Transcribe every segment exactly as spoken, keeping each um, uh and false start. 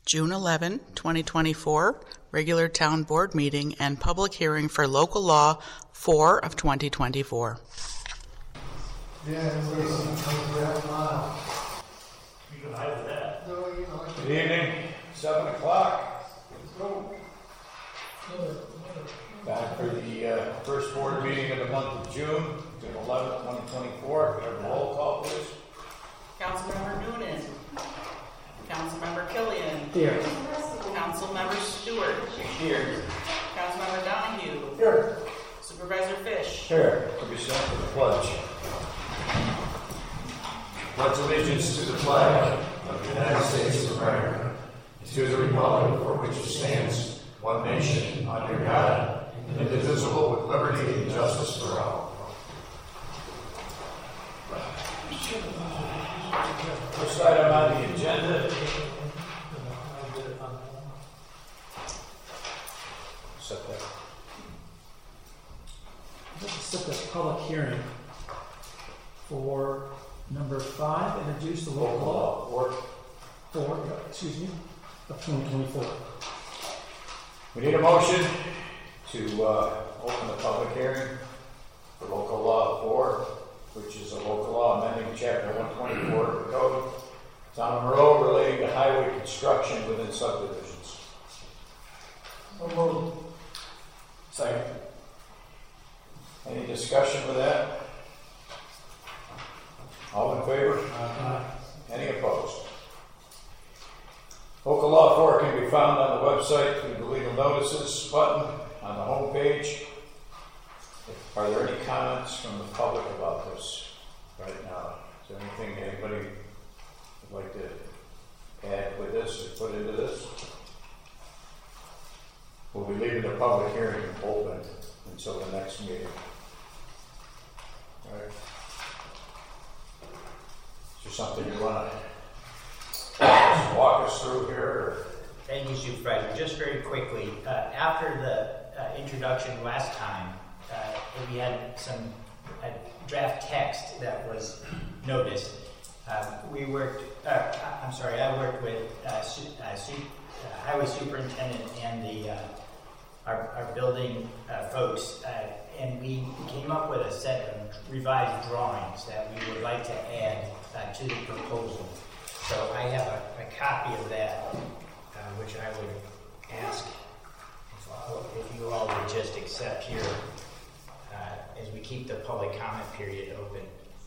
June eleventh, twenty twenty-four, regular town board meeting and public hearing for local law four of twenty twenty-four. Yeah, everybody's coming back now. You can hide with that. No, you know, Good evening, seven o'clock. let's go. Back for the uh, first board meeting of the month of June, June eleventh, twenty twenty-four. Can I have a roll call, please? Councilmember Noonan. Councilmember Killian. Here. Councilmember Stewart. Here. Councilmember Donahue. Here. Supervisor Fish. Here. To be sent to the pledge. Pledge allegiance to the flag of the United States of America, to the republic for which it stands, one nation, under God, indivisible, with liberty and justice for all. First item on the agenda. Set that. I'd like to set the public hearing for number five, introduce the local law Or for, excuse me, of twenty twenty-four. we need a motion to uh, open the public hearing for local law four, which is a local law amending chapter one twenty-four of the code, Town of Monroe, relating to highway construction within subdivisions. So moved. Second. Any discussion with that? All in favor? Any opposed? Local law four can be found on the website through the legal notices button on the home page. Are there any comments from the public about this right now? Is there anything anybody would like to add with this or put into this? We'll be leaving the public hearing open until the next meeting. All right. Is there something you want to walk us through here? Or? Thank you, Supervisor. Just very quickly, uh, after the uh, introduction last time, uh, we had some uh, draft text that was noticed. Um, we worked, uh, I'm sorry, I worked with uh, su- uh, su- uh, Highway Superintendent and the uh, our, our building uh, folks, uh, and we came up with a set of revised drawings that we would like to add uh, to the proposal. So I have a, a copy of that, uh, which I would ask if, all, if you all would just accept here uh, as we keep the public comment period open.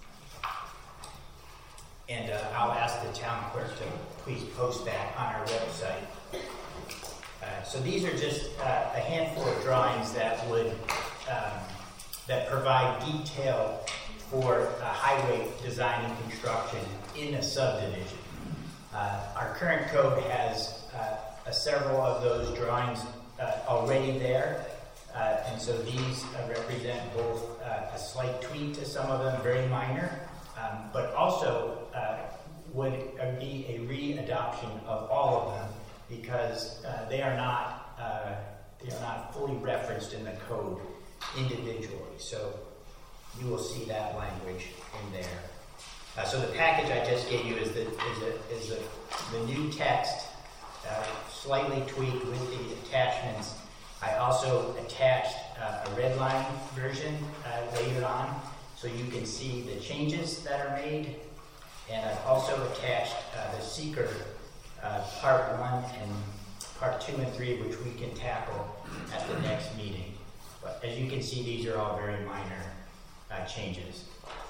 And uh, I'll ask the town clerk to please post that on our website. Uh, so these are just uh, a handful of drawings that would um, that provide detail for uh, highway design and construction in a subdivision. Uh, our current code has uh, a several of those drawings uh, already there, uh, and so these uh, represent both uh, a slight tweak to some of them, very minor, um, but also uh, would uh, be a re-adoption of all of them, because uh, they are not uh, they are not fully referenced in the code individually. So you will see that language in there. Uh, so the package I just gave you is the is the is the, the new text, uh, slightly tweaked with the attachments. I also attached uh, a red line version uh, later on, so you can see the changes that are made. And I've also attached uh, the seeker uh, part one and part two and three, which we can tackle at the next meeting. But as you can see, these are all very minor uh, changes.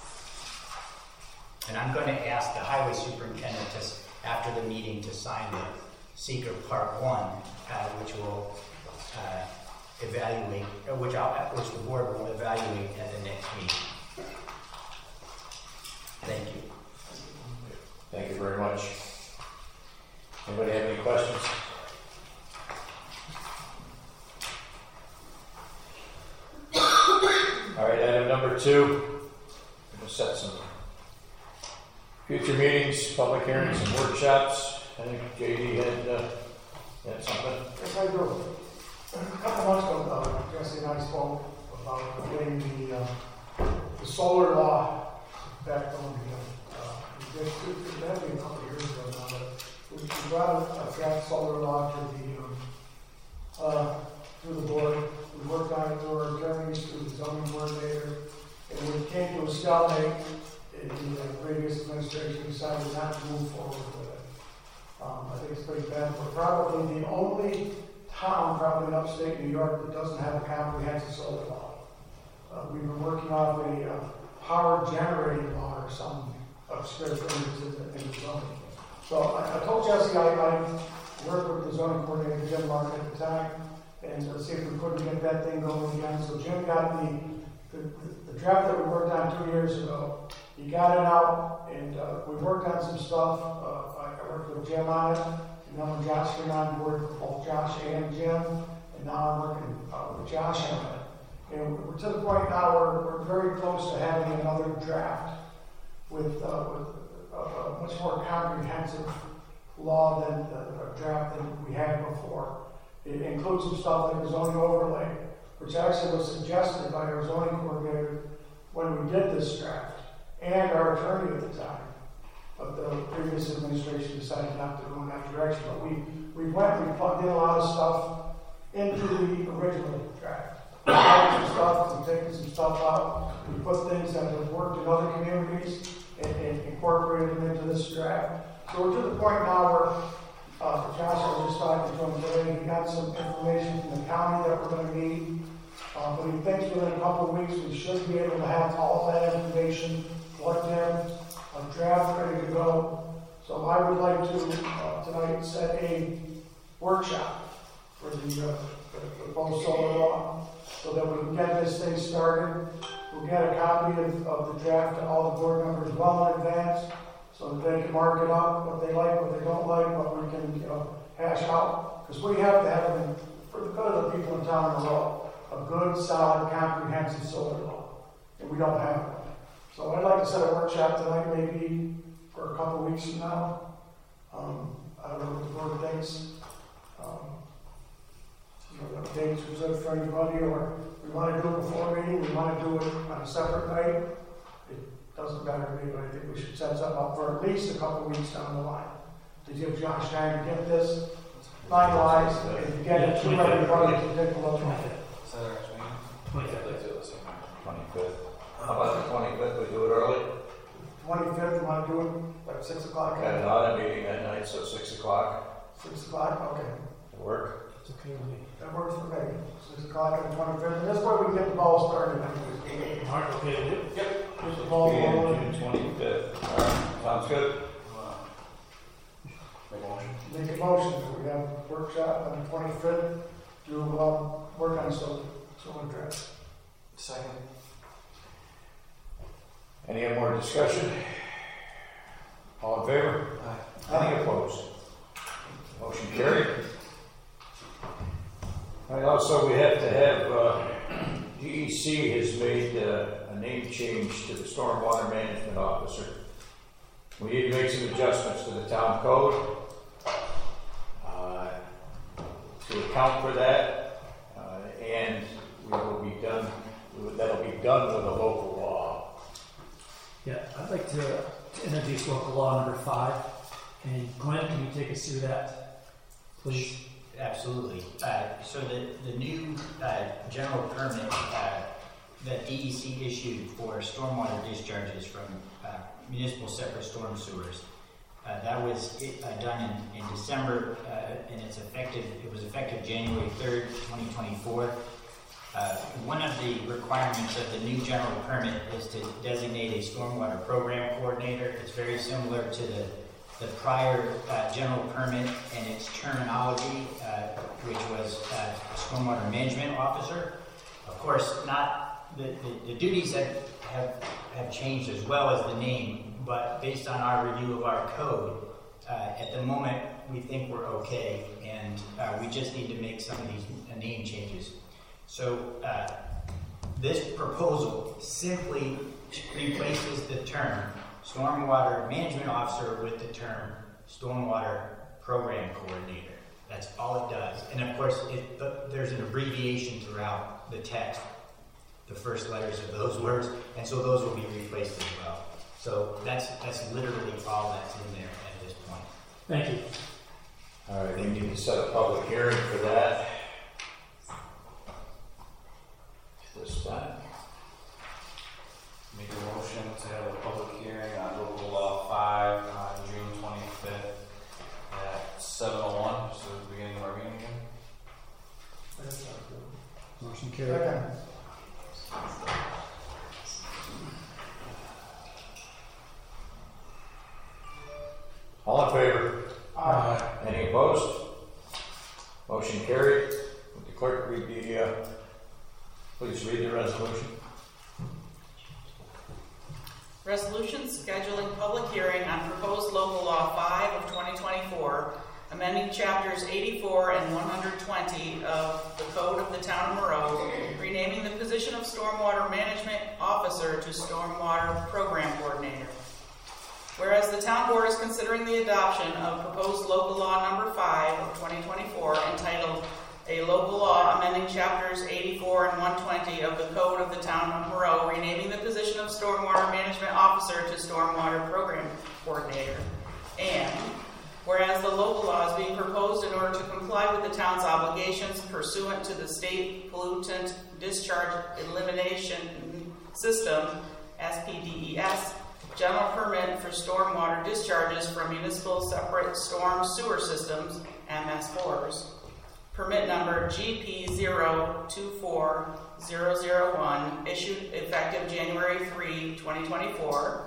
And I'm going to ask the highway superintendent to, after the meeting, to sign the seeker part one, uh, which will uh, evaluate, uh, which, I'll, which the board will evaluate at the next meeting. Thank you. Thank you very much. Anybody have any questions? All right, item number two. I'm going to set some future meetings, public hearings, and workshops. I think J D had, uh, had something. Yes, I do. A couple months ago, uh, Jesse and I spoke about getting the, uh, the solar law back on again. Uh, we did, that'd be a couple of years ago now, but we we brought a draft solar law to the, um, uh, to the board. We worked on it through our attorneys, through the zoning coordinator, and when it came to a stalemate, the uh, previous administration decided not to move forward with it. Um, I think it's pretty bad. We're probably the only town, probably in upstate New York, that doesn't have a comprehensive solar law. Uh, we've been working off a uh, power generating law or some obscure things in the, in the zoning. So I, I told Jesse I, I worked with the zoning coordinator, Jim Mark, at the time, and uh, see if we couldn't get that thing going again. So Jim got the, the, the draft that we worked on two years ago. He got it out, and uh, we worked on some stuff. Uh, I, I worked with Jim on it, and then when Josh came on board, both Josh and Jim, and now I'm working uh, with Josh on it. And we're to the point now where we're very close to having another draft with, uh, with a, a much more comprehensive law than the, the draft that we had before. It includes some stuff like the zoning overlay, which actually was suggested by our zoning coordinator when we did this draft, and our attorney at the time. But the previous administration decided not to go in that direction. But we, we went, we plugged in a lot of stuff into the original draft. We added some stuff, we taken some stuff out, we put things that have worked in other communities and, and incorporated them into this draft. So we're to the point now where uh, Josh, I was just talking to him today, he got some information from the county that we're going to need. Uh, but he thinks within a couple of weeks we should be able to have all that information plugged in, a draft ready to go. So I would like to uh, tonight set a workshop for the, uh, for the proposed solar law so that we can get this thing started. We'll get a copy of, of the draft to all the board members well in advance so that they can mark it up, what they like, what they don't like, what we can, you know, hash out. Because we have to have, it for the good of the people in town in a row, a good, solid, comprehensive solar law. And we don't have one. So I'd like to set a workshop tonight, maybe for a couple of weeks from now. Um, I don't know what the board thinks. Um, you know, the dates reserved for anybody, or we want to do it before meeting, we want to do it on a separate night. It doesn't matter to me, but I think we should set something up for at least a couple of weeks down the line to give Josh time to get this finalized and to get it to everybody to take a look at it. twenty-fifth. twenty-fifth. How about the twenty-fifth, we do it early? twenty-fifth, you want to do it like six o'clock? Got an audit meeting that night, so six o'clock. Six o'clock, okay. Does it work? It's okay with me. That works for me. Six o'clock on the twenty-fifth, and this way we can get the ball started. Mark, okay with you? Yep. Get the ball rolling. June twenty-fifth. All right, sounds good. Make a motion, that we have a workshop on the twenty-fifth to um, work on solar, solar draft. Second. Any more discussion? All in favor? Aye. Any opposed? Motion carried. And also, we have to have, uh, G E C has made uh, a name change to the Stormwater Management Officer. We need to make some adjustments to the town code uh, to account for that, uh, and we will be done, that'll be done with a local law. Yeah, I'd like to, to introduce local law number five. And Glenn, can you take us through that, please? Absolutely. Uh, so the, the new uh, general permit uh, that D E C issued for stormwater discharges from uh, municipal separate storm sewers, uh, that was uh, done in, in December, uh, and it's effective. It was effective January third, twenty twenty-four. Uh, one of the requirements of the new general permit is to designate a stormwater program coordinator. It's very similar to the the prior uh, general permit and its terminology, uh, which was uh, stormwater management officer. Of course, not the, the, the duties have, have have changed as well as the name, but based on our review of our code, uh, at the moment we think we're okay, and uh, we just need to make some of these uh, name changes. So uh, this proposal simply replaces the term Stormwater Management Officer with the term Stormwater Program Coordinator. That's all it does. And of course, it, the, there's an abbreviation throughout the text, the first letters of those words, and so those will be replaced as well. So that's that's literally all that's in there at this point. Thank you. All right, we need to set a public hearing for that. This time. Make a motion to have a public hearing on local law five on June twenty-fifth at seven oh one, so the beginning of our meeting again. Motion carried. Second. All in favor? Aye. Any opposed? Motion carried. Would the clerk read the, uh, please read the resolution. Resolution scheduling public hearing on proposed local law five of twenty twenty-four, amending chapters eighty-four and one hundred twenty of the Code of the Town of Moreau, renaming the position of Stormwater Management Officer to Stormwater Program Coordinator. Whereas the town board is considering the adoption of proposed local law number five of twenty twenty-four entitled A Local Law Amending Chapters eighty-four and one twenty of the Code of the Town of Moreau, renaming the position of Stormwater Management Officer to Stormwater Program Coordinator. And whereas the local law is being proposed in order to comply with the town's obligations pursuant to the State Pollutant Discharge Elimination System, S P D E S, General Permit for Stormwater Discharges from Municipal Separate Storm Sewer Systems, M S fours, permit number G P zero two four zero zero one, issued effective January third, twenty twenty-four.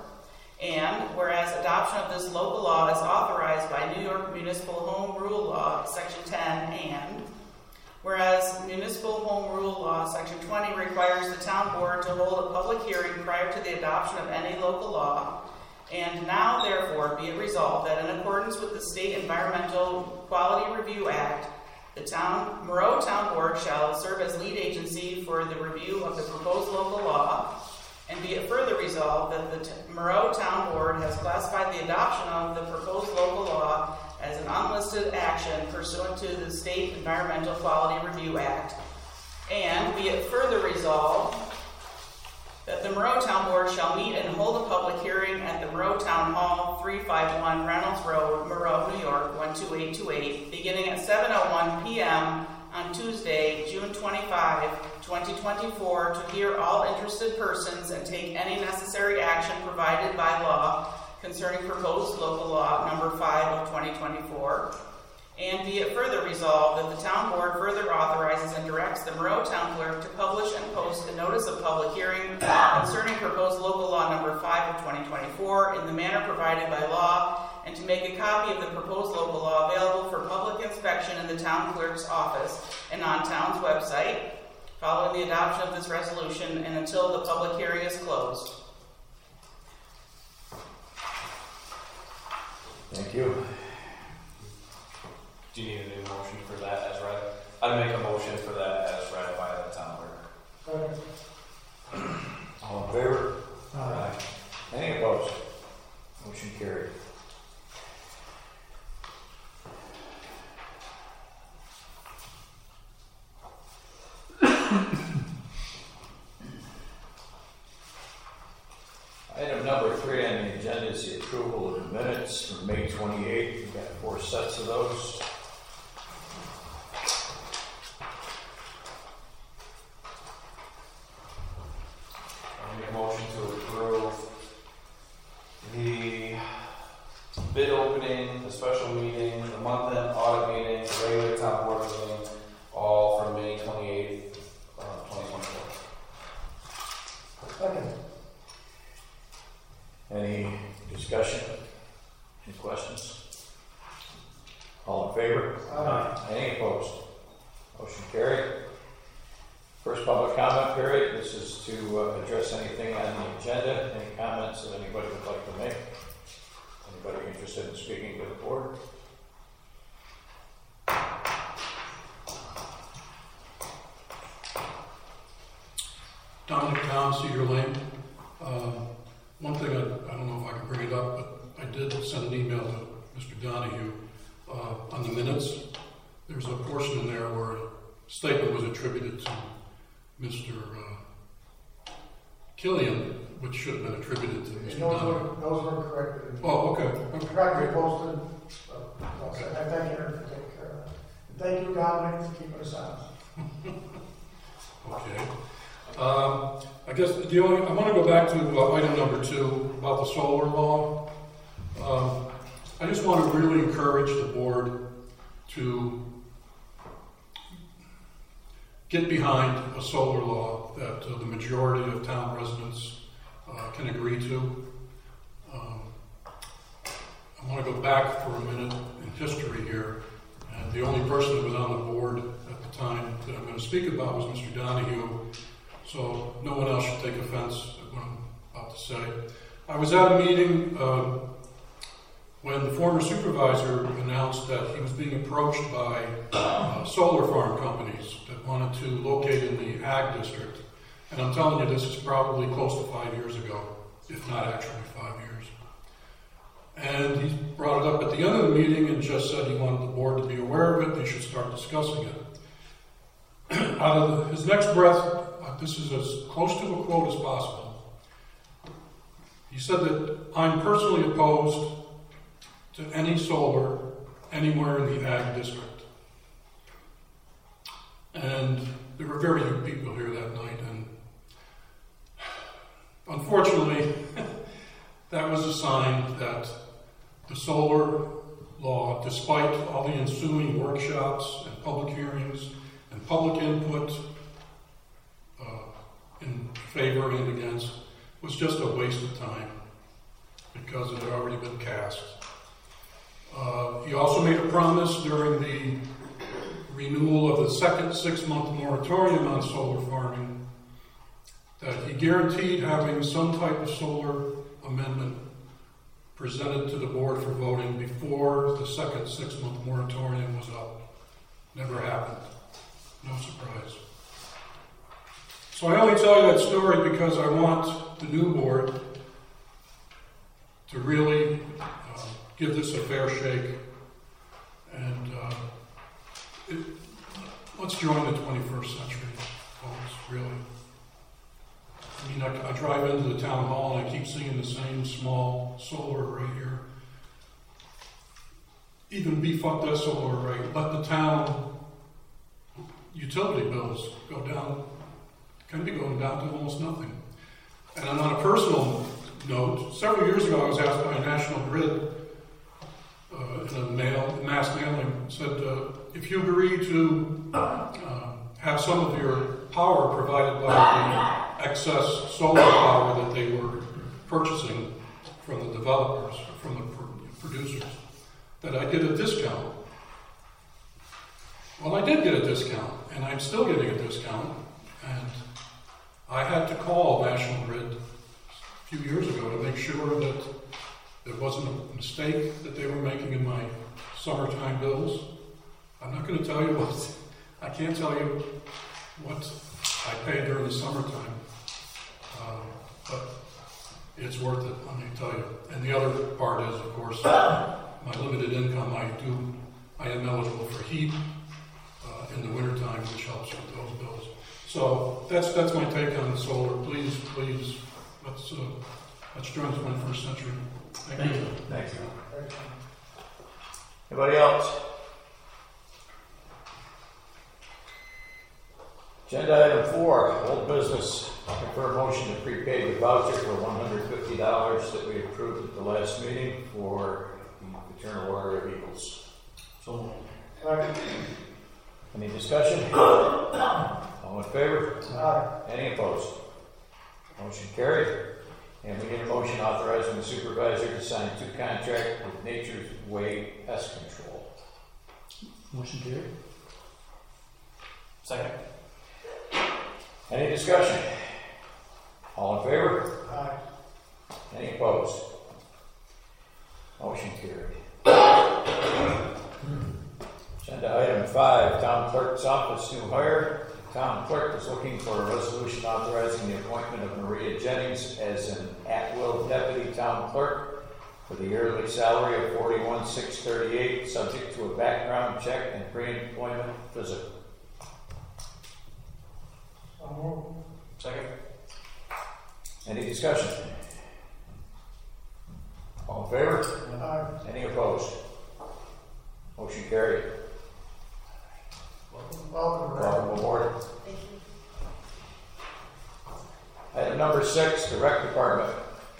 And whereas adoption of this local law is authorized by New York Municipal Home Rule Law, Section ten, and whereas Municipal Home Rule Law, Section twenty, requires the town board to hold a public hearing prior to the adoption of any local law, and now therefore be it resolved that in accordance with the State Environmental Quality Review Act, the town, Moreau Town Board shall serve as lead agency for the review of the proposed local law, and be it further resolved that the t- Moreau Town Board has classified the adoption of the proposed local law as an unlisted action pursuant to the State Environmental Quality Review Act, and be it further resolved that the Moreau Town Board shall meet and hold a public hearing at the Moreau Town Hall, three fifty-one Reynolds Road, Moreau, New York, one two eight two eight, beginning at seven oh one p.m. on Tuesday, June twenty-fifth, twenty twenty-four, to hear all interested persons and take any necessary action provided by law concerning proposed local law number five of twenty twenty-four. And be it further resolved that the town board further authorizes and directs the Moreau Town Clerk to publish and post a notice of public hearing concerning proposed local law number five of twenty twenty-four in the manner provided by law, and to make a copy of the proposed local law available for public inspection in the town clerk's office and on town's website, following the adoption of this resolution and until the public hearing is closed. Thank you. Do you need a new motion for that as read? I'd make a motion for that as read by the town clerk. Second. All in favor? Aye. Any opposed? Motion carried. Item number three on the agenda is the approval of the minutes from May twenty-eighth. We've got four sets of those. I'll make a motion to approve the bid opening, the special meeting, the month-end audit meeting, the regular town board meeting, all from May twenty-eighth, uh, twenty twenty-four. Second. Any discussion? Any questions? All in favor? Aye. Any opposed? Motion carried. First public comment period. This is to uh, address anything on the agenda. Any comments that anybody would like to make? Anybody interested in speaking to the board? Dominic Town, Cedar Lane. Uh, one thing, I, I don't know if I can bring it up, but I did send an email to Mister Donahue uh, on the minutes. There's a portion in there where a statement was attributed to Mister Uh, Killian, which should have been attributed to And Mister those Donahue. were, those were corrected. Oh, okay. Correctly posted, uh, So I thank Aaron for taking care of that. And thank you, Dominic, for keeping us on. Okay. Um, I guess the only, I want to go back to uh, item number two about the solar law. Um, I just want to really encourage the board to get behind a solar law that uh, the majority of town residents uh, can agree to. Um, I want to go back for a minute in history here. And the only person that was on the board at the time that I'm going to speak about was Mister Donahue. So no one else should take offense at what I'm about to say. I was at a meeting uh, when the former supervisor announced that he was being approached by uh, solar farm companies that wanted to locate in the ag district. And I'm telling you, this is probably close to five years ago, if not actually five years. And he brought it up at the end of the meeting and just said he wanted the board to be aware of it, they should start discussing it. Out of his next breath, uh, this is as close to a quote as possible. He said that I'm personally opposed to any solar anywhere in the ag district. And there were very few people here that night, and unfortunately, that was a sign that the solar law, despite all the ensuing workshops and public hearings and public input uh, in favor and against, was just a waste of time because it had already been cast. Uh, he also made a promise during the renewal of the second six-month moratorium on solar farming that he guaranteed having some type of solar amendment presented to the board for voting before the second six-month moratorium was up. Never happened. No surprise. So I only tell you that story because I want the new board to really uh, give this a fair shake. And uh, it, let's join the twenty-first century, folks, really. I mean, I, I drive into the town hall and I keep seeing the same small solar array here. Even beef up that solar array. Let the town utility bills go down, can be going down to almost nothing. And on a personal note, several years ago I was asked by National Grid uh, in a mail, mass mailing, said, uh, if you agree to uh, have some of your power provided by the excess solar power that they were purchasing from the developers, from the pr- producers, that I get a discount. Well, I did get a discount, and I'm still getting a discount, and I had to call National Grid a few years ago to make sure that there wasn't a mistake that they were making in my summertime bills. I'm not going to tell you what, I can't tell you what I paid during the summertime, uh, but it's worth it, let me tell you. And the other part is, of course, my limited income, I do, I am eligible for heat uh, in the wintertime, which helps with those bills. So that's that's my take on solar. Please, please, let's uh, let's join the twenty-first century. Thank, Thank you. you. Thank you. Anybody else? Agenda item four, old business. Looking for a motion to prepay the voucher for one hundred fifty dollars that we approved at the last meeting for the Eternal Order of Eagles. So, Any discussion? All in favor? Aye. Any opposed? Motion carried. And we need a motion authorizing the supervisor to sign two contracts with Nature's Way Pest Control. Motion carried. Second. Any discussion? All in favor? Aye. Any opposed? Motion carried. Agenda item five, town clerk's office new hire. The town clerk is looking for a resolution authorizing the appointment of Maria Jennings as an at-will deputy town clerk for the yearly salary of forty-one thousand six hundred thirty-eight dollars, subject to a background check and pre-employment visit. Second. Any discussion? All in favor? Aye. Any opposed? Motion carried. Welcome, Ray. Welcome aboard. Item number six, the rec department.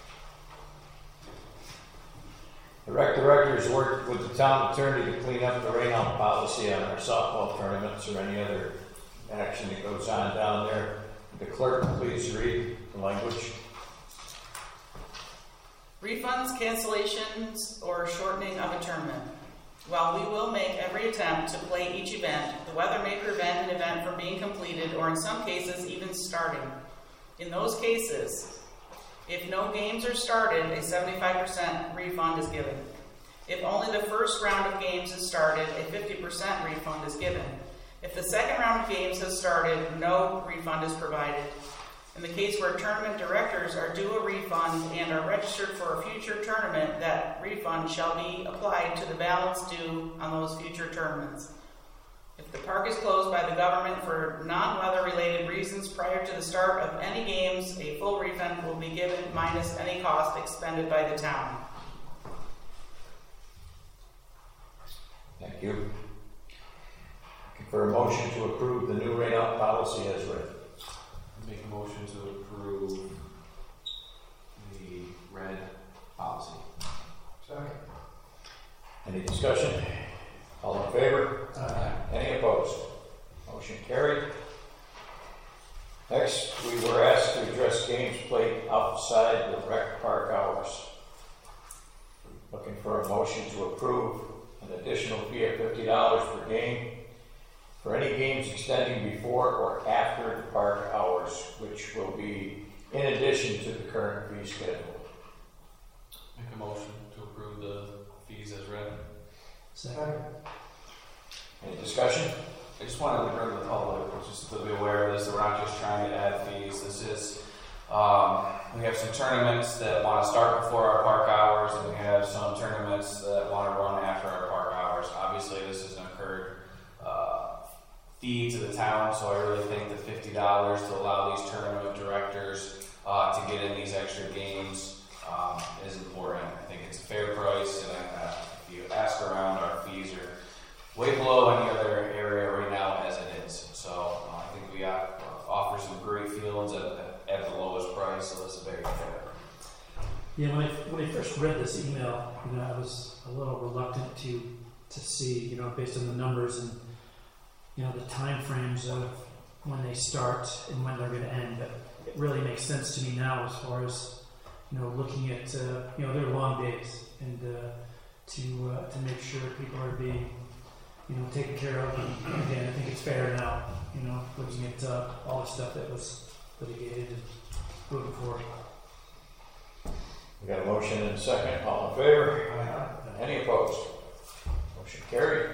The rec directors worked with the town attorney to clean up the rain-out policy on our softball tournaments or any other action that goes on down there. The clerk, please read the language. Refunds, cancellations, or shortening of a tournament. While we will make every attempt to play each event, the weather may prevent an event from being completed or in some cases even starting. In those cases, if no games are started, a seventy-five percent refund is given. If only the first round of games is started, a fifty percent refund is given. If the second round of games has started, no refund is provided. In the case where tournament directors are due a refund and are registered for a future tournament, that refund shall be applied to the balance due on those future tournaments. If the park is closed by the government for non-weather related reasons prior to the start of any games, a full refund will be given minus any cost expended by the town. Thank you. Looking for a motion to approve the new rain-out policy as written. Make a motion to approve the red policy. Second. Any discussion? All in favor? Aye. Any opposed? Motion carried. Next, we were asked to address games played outside the rec park hours. Looking for a motion to approve an additional fee of fifty dollars per game for any games extending before or after the park hours, which will be in addition to the current fee schedule. Make a motion to approve the fees as read. Second. Any discussion? I just wanted to bring the public just to be aware of this, that we're not just trying to add fees. This is, um, we have some tournaments that want to start before our park hours, and we have some tournaments that want to run after our park hours. Obviously, this is an incurred uh, fee to the town, so I really think that fifty dollars to allow these tournament directors uh, to get in these extra games um, is important. I think it's a fair price, and I, uh, if you ask around, our fees are way below any other area right now as it is. So uh, I think we uh, offer some great fields at, at, at the lowest price, so this is very fair. Yeah, when I, when I first read this email, you know, I was a little reluctant to to see, you know, based on the numbers and, you know, the time frames of when they start and when they're going to end. But it really makes sense to me now as far as, you know, looking at, uh, you know, their long days and uh, to uh, to make sure people are being, you know, taken care of. And again, I think it's fair now, you know, looking at uh, all the stuff that was litigated and moving forward. We got a motion and a second. All in favor? Aye. Any opposed? Motion carried.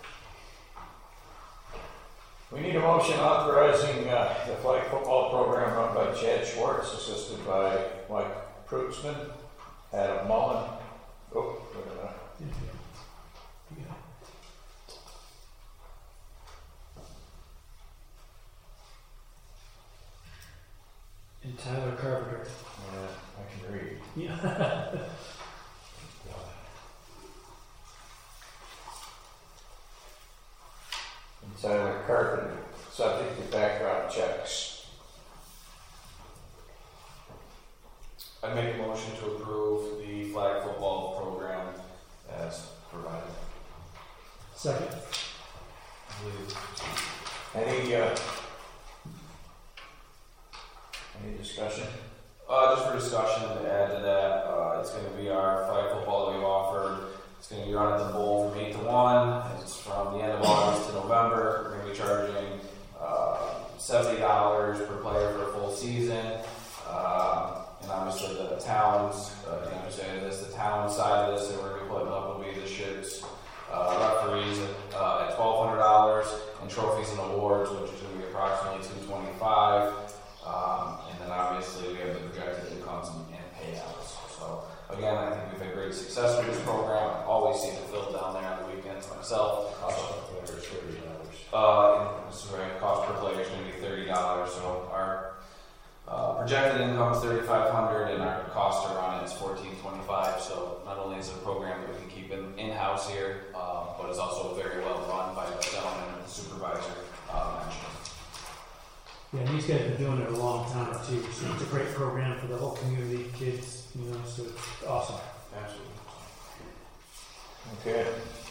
We need a motion authorizing uh, the flag football program run by Chad Schwartz, assisted by Mike Prutzman, Adam Mullen. Oh, wait a minute. Yeah. And Tyler Carpenter. Yeah, I can read. Yeah. And Tyler Carpenter, subject to background checks. I make a motion to approve the flag football program as provided. Second. Any, uh, any discussion? Uh, just for discussion to add to that, uh, it's going to be our flag football that we've offered. It's going to be run at the bowl from eight to one. It's from the end of August to November. We're going to be charging uh, seventy dollars per player for a full season. Uh, and obviously the towns, uh, you understand this, the town side of this that we're going to be putting up will be the shirts, uh, referees at, uh, at twelve hundred dollars, and trophies and awards, which is going to be approximately two hundred twenty-five dollars. Um, and then obviously we have the projected incomes and, and payouts. So again, I think we've had great success with this program. I always see it filled down there on the weekends myself. Cost per player is thirty dollars. Uh, and this is right, cost per player is going to be thirty dollars. So our uh, projected income is thirty-five hundred dollars, and our costs cost to run it is fourteen twenty-five. So not only is it a program that we can keep in in-house here, uh, but it's also very well run by the gentleman and the supervisor uh, mentioned. Yeah, and these guys have been doing it a long time too, so it's a great program for the whole community, kids, you know, so it's awesome. Absolutely. Okay.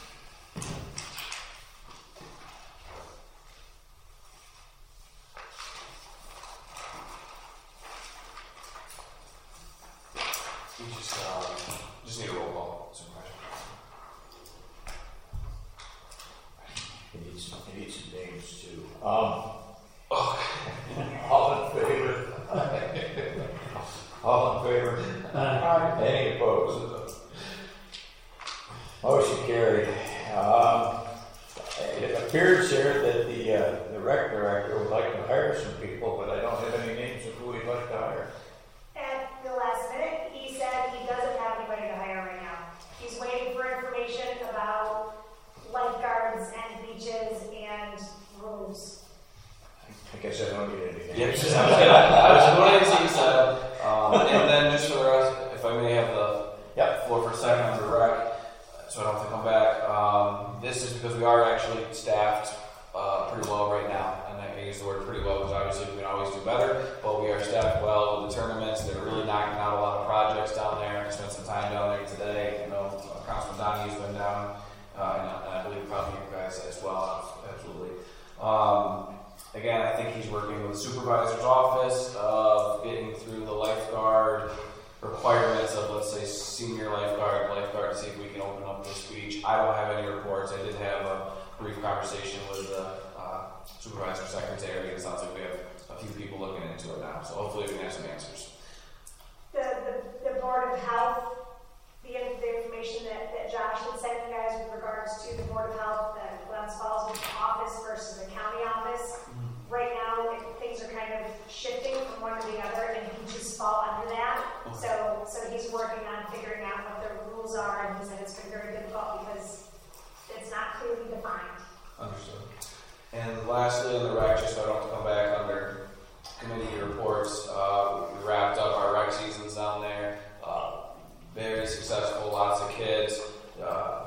We just, um, just need a roll call, Supervisor. He needs, he needs some names too. Um, all in favor? All in favor? Uh, Any opposed? Motion carried. Um, it appears here that the, uh, the rec director would like to hire some people, but I don't have any names of who he'd like to hire. At the last minute, he said he doesn't have anybody to hire right now. He's waiting for information about lifeguards and beaches and rooms. I guess I don't need anything. Yep, just, I was gonna, I was going to see you said, um, and then just for the rest, if I may have the Yep. floor for a second on the rec, so I don't have to come back. Um, this is because we are actually staffed uh, pretty well right now, and I use the word pretty well because obviously we can always do better, but we are staffed well with the tournaments. They're really knocking out a lot of projects down there. I spent some time down there today. You know, uh, Councilman Donahue's been down, uh, and, and I believe probably you guys as well, absolutely. Um, Again, I think he's working with the supervisor's office of getting through the lifeguard requirements of, let's say, senior lifeguard, lifeguard, to see if we can open up this beach. I don't have any reports. I did have a brief conversation with the uh, supervisor secretary. It sounds like we have a few people looking into it now, so hopefully we can have some answers. The, the, the Board of Health, the, the information that, that Josh had sent you guys with regards to the Board of Health, the Glens Falls office versus the county office. Right now, it, things are kind of shifting from one to the other, and he just fall under that. So, so he's working on figuring out what the rules are, and he said it's been very difficult because it's not clearly defined. Understood. And lastly, on the rec, just so I don't have to come back under committee reports, uh, we wrapped up our rec seasons down there. Uh, very successful, lots of kids. Uh,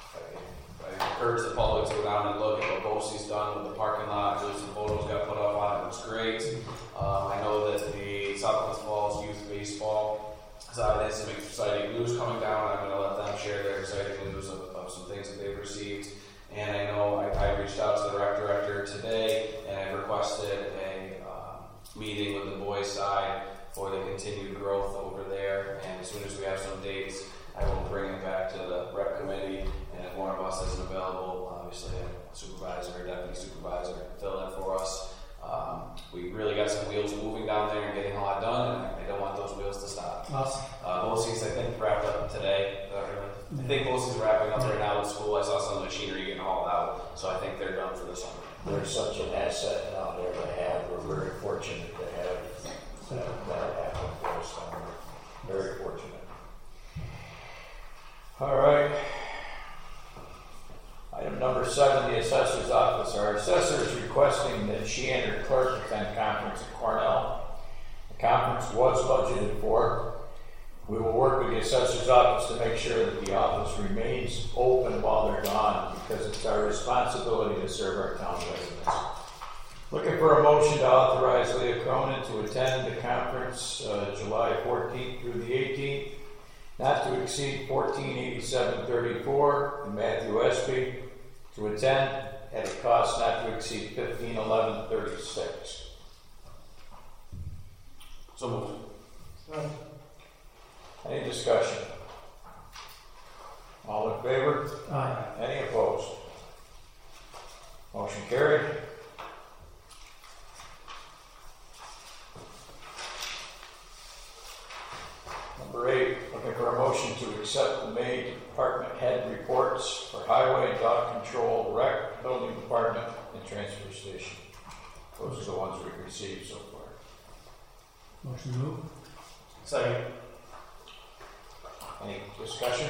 I encourage the public to go down and look at what BOCES done with the parking lot. I believe some photos got put up on it. It was great. Um, I know that the South Glens Falls Youth Baseball side has some exciting news coming down. I'm going to let them share their exciting news of, of some things that they've received. And I know I, I reached out to the rec director today, and I requested a um, meeting with the boys' side for the continued growth over there. And as soon as we have some dates, I will bring it back to the rec committee. And if one of us isn't available, obviously a supervisor or deputy supervisor fill in for us. Um, we really got some wheels moving down there and getting a lot done, and I don't want those wheels to stop. awesome. Uh, BOCES, I think, wrapped up today. Is that right? I think BOCES is wrapping up right now with school. I saw some machinery getting hauled out, so I think they're done for the summer. They're such an asset down there to have. We're very fortunate to have that, that happen for us down there. Very fortunate. All right. Item number seven, the assessor's office. Our assessor is requesting that she and her clerk attend conference at Cornell. The conference was budgeted for. We will work with the assessor's office to make sure that the office remains open while they're gone, because it's our responsibility to serve our town residents. Looking for a motion to authorize Leah Cronin to attend the conference uh, July fourteenth through the eighteenth, not to exceed fourteen eighty-seven thirty-four, and Matthew Espy to attend at a cost not to exceed fifteen eleven thirty-six. So moved. Right. Any discussion? All in favor? Aye. Any opposed? Motion carried. Number eight, looking for a motion to accept the May department head reports for highway, dog control, rec, building department, and transfer station. Those are the ones we've received so far. Motion to move. Second. Any discussion?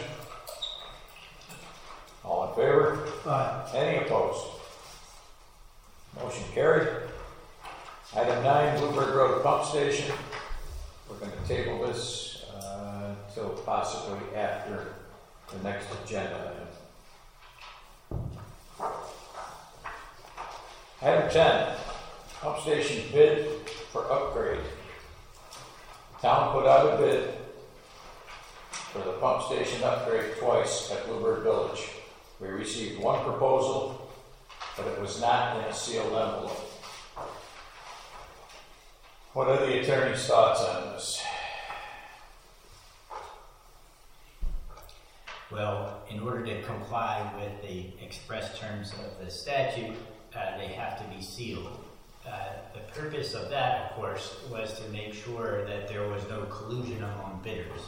All in favor? Aye. Any opposed? Motion carried. Item nine, Bluebird Road Pump Station. We're going to table this uh, until possibly after the next agenda item. Item ten, pump station bid for upgrade. Town put out a bid for the pump station upgrade twice at Bluebird Village. We received one proposal, but it was not in a sealed envelope. What are the attorney's thoughts on this? Well, in order to comply with the express terms of the statute, uh, they have to be sealed. Uh, the purpose of that, of course, was to make sure that there was no collusion among bidders.